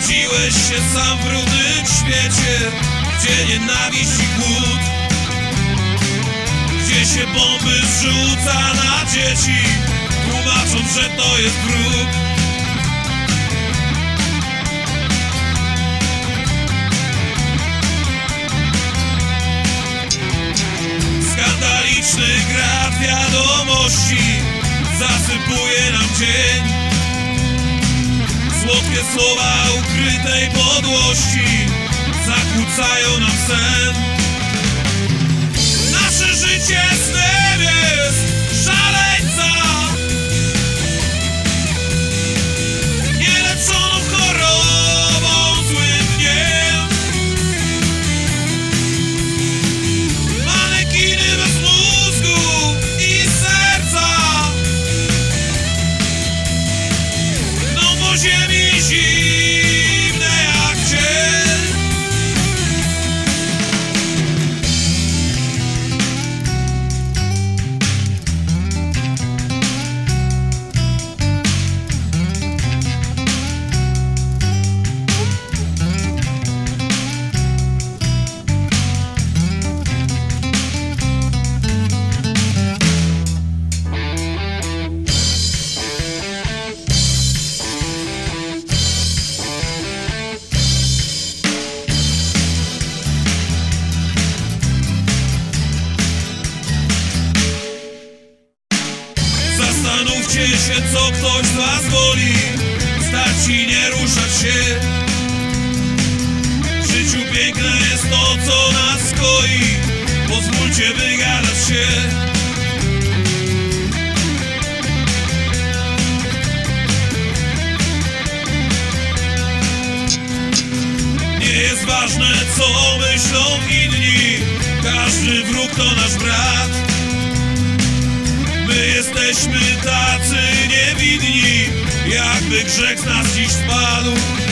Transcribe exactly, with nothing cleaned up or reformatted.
Urodziłeś się sam w brudnym świecie, gdzie nienawiść i głód, gdzie się bomby zrzuca na dzieci, tłumacząc, że to jest wróg. Skandaliczny grad wiadomości zasypuje nam dzień. Słodkie słowa ukrytej podłości zakłócają nam sen. Nasze życie snem jest szaleńca, nieleczoną chorobą, złym dniem. Manekiny bez mózgu i serca no po ziemi zimne jak cień. Zastanówcie się, co ktoś z was woli, stać i nie ruszać się. W życiu piękne jest to, co nas skoi, pozwólcie wygadać się. Nie jest ważne, co myślą inni, każdy wróg to nasz brat. My jesteśmy tacy niewinni, jakby grzech z nas dziś spadł.